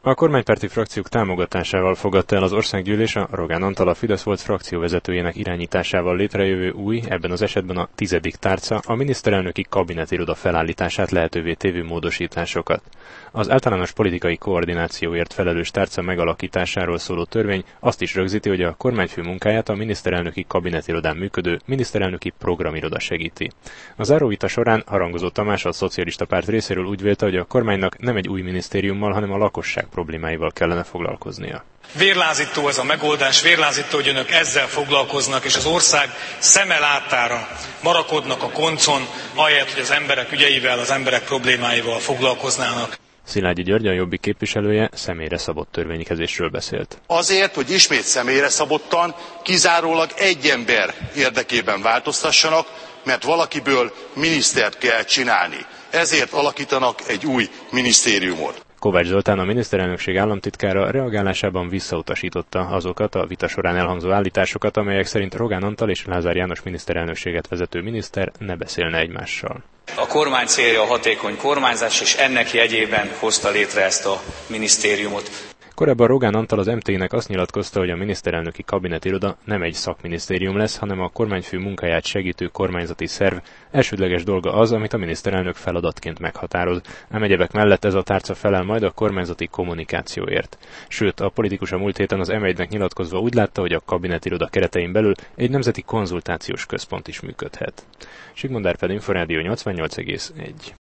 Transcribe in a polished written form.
A kormánypárti frakciók támogatásával fogadta el az országgyűlés a Rogán Antal, a Fidesz volt frakcióvezetőjének irányításával létrejövő új, ebben az esetben a 10. tárca, a miniszterelnöki kabinetiroda felállítását lehetővé tévő módosításokat. Az általános politikai koordinációért felelős tárca megalakításáról szóló törvény azt is rögzíti, hogy a kormányfő munkáját a miniszterelnöki kabinetirodán működő miniszterelnöki programiroda segíti. A záróvita során Harangozó Tamás, a Szocialista Párt részéről úgy vélte, hogy a kormánynak nem egy új minisztériummal, hanem a lakosság problémáival kellene foglalkoznia. Vérlázító ez a megoldás, vérlázító, hogy önök ezzel foglalkoznak, és az ország szeme láttára marakodnak a koncon, ahelyett, hogy az emberek ügyeivel, az emberek problémáival foglalkoznának. Szilágyi György, a Jobbik képviselője személyre szabott törvénykezésről beszélt. Azért, hogy ismét személyre szabottan, kizárólag egy ember érdekében változtassanak, mert valakiből minisztert kell csinálni. Ezért alakítanak egy új minisztériumot. Kovács Zoltán, a miniszterelnökség államtitkára reagálásában visszautasította azokat a vita során elhangzó állításokat, amelyek szerint Rogán Antal és Lázár János miniszterelnökséget vezető miniszter ne beszélne egymással. A kormány célja a hatékony kormányzás, és ennek jegyében hozta létre ezt a minisztériumot. Korábban Rogán Antal az MT-nek azt nyilatkozta, hogy a miniszterelnöki kabinetiroda nem egy szakminisztérium lesz, hanem a kormányfő munkáját segítő kormányzati szerv. Elsődleges dolga az, amit a miniszterelnök feladatként meghatároz, ám egyebek mellett ez a tárca felel majd a kormányzati kommunikációért. Sőt, a politikus a múlt héten az M1-nek nyilatkozva úgy látta, hogy a kabinetiroda keretein belül egy nemzeti konzultációs központ is működhet. Sigmond Árpád, Inforádió 88,1.